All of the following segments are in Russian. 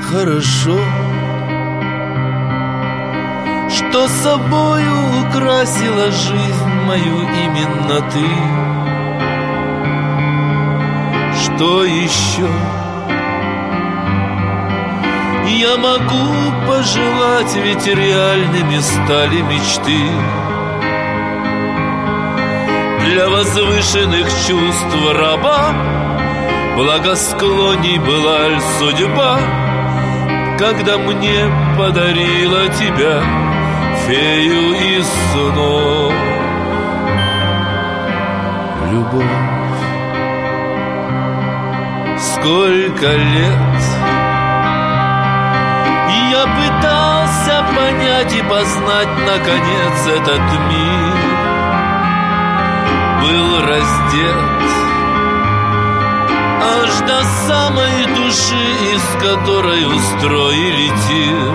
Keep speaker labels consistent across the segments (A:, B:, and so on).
A: хорошо, что собою украсила жизнь мою именно ты. Что еще я могу пожелать, ведь реальными стали мечты. Для возвышенных чувств раба благосклонней была ль судьба, когда мне подарила тебя, фею из снов. Любовь. Сколько лет я пытался понять и познать, наконец, этот мир. Был раздет аж до самой души, из которой устроили тир.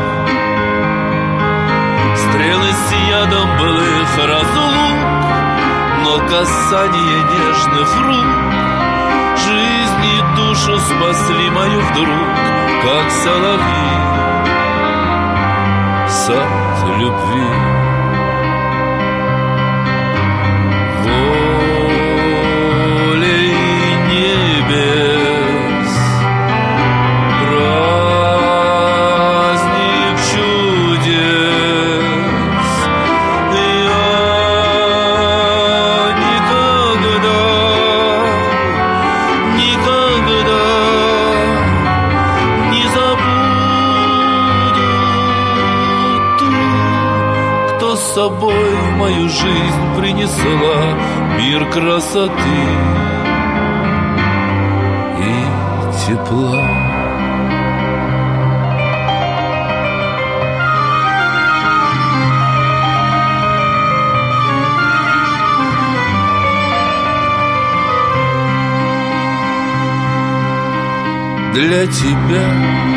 A: Стрелы с ядом былых разлук, но касание нежных рук жизнь и душу спасли мою вдруг, как соловьи, сад любви. С собой в мою жизнь принесла мир красоты и тепла. Для тебя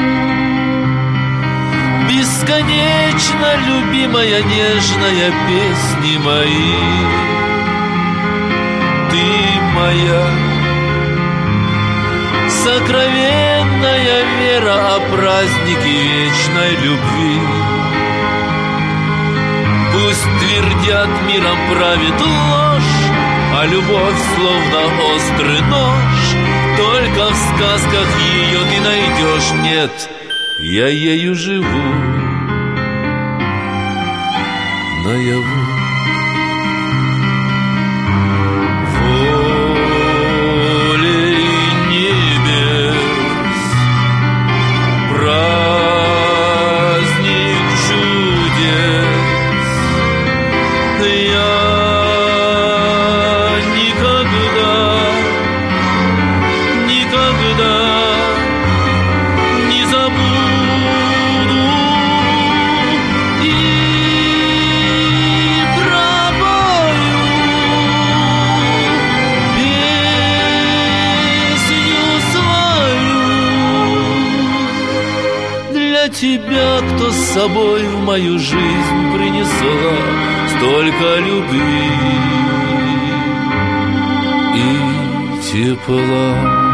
A: бесконечно любимая, нежная песни мои. Ты моя сокровенная вера о празднике вечной любви. Пусть твердят, миром правит ложь, а любовь словно острый нож. Только в сказках ее ты найдешь, нет, я ею живу наяву. Волей небес праздник чудес я никогда не забуду. И пропою песню свою для тебя, кто с собой в мою жизнь принесла столько любви и тепла.